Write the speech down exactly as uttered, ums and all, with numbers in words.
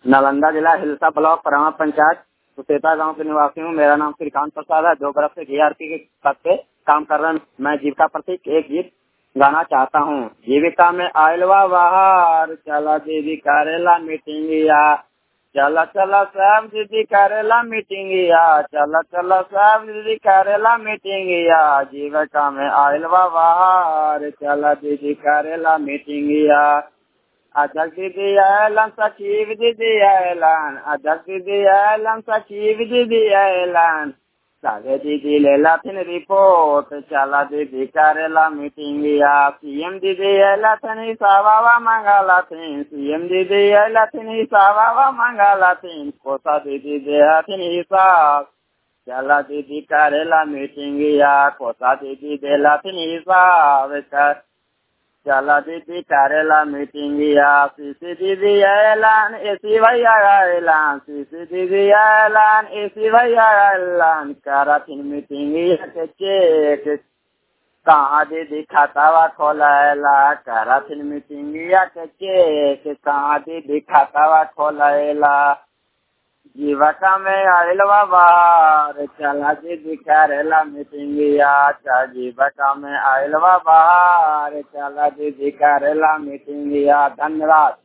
नालंदा जिला हिलसा ब्लॉक परामा पंचायत सुसेता गांव के निवासी हूँ। मेरा नाम श्रीकांत प्रसाद है। दो बरस से जीआरपी के पद पे काम कर रहा हूँ। मैं जीविका प्रतीक एक गीत गाना चाहता हूँ। जीविका में आयलवा बाहर चला दीदी करेला मीटिंगिया, चला चला सब दीदी करेला मीटिंगिया, चला चला सब दीदी करेला मीटिंगिया। जीविका में आयलवा बाहर चला दीदी करेला मीटिंगिया। अध्यक्ष दीदी ऐलान, सचिव दीदी ऐलान, अध्यक्ष दीदी ऐलान, सचिव दीदी ऐलान। सागे दीदी ले लाथिन रिपोर्ट, चला दीदी करेला मीटिंगिया। सीएम दीदी ऐलाथिन हिसाबा मांगा लाथिन, सीएम दीदी ऐलाथिन हिसाबा मांगा लाथिन। कोसा दीदी देहथिन हिसाब, चला दीदी करेला मीटिंगिया। कोसा दीदी देलाथिन हिसाब कर, चला दीदी करेला मीटिंगिया। सीसी दीदी ऐलान, एसी भैया ऐलान, सीसी दीदी ऐलान, एसी भैया ऐलान। कराथिन मीटिंगिया के चेक, कहाँ दीदी खातावा खोलेला। कराथिन मीटिंगिया के चेक, कहाँ दीदी खातावा खोलेला। जीविका में आयलवा बाहर चला दीदी करेला मीटिंगिया। जीविका में आयलवा बाहर चला दीदी करेला मीटिंगिया। धन्यवाद।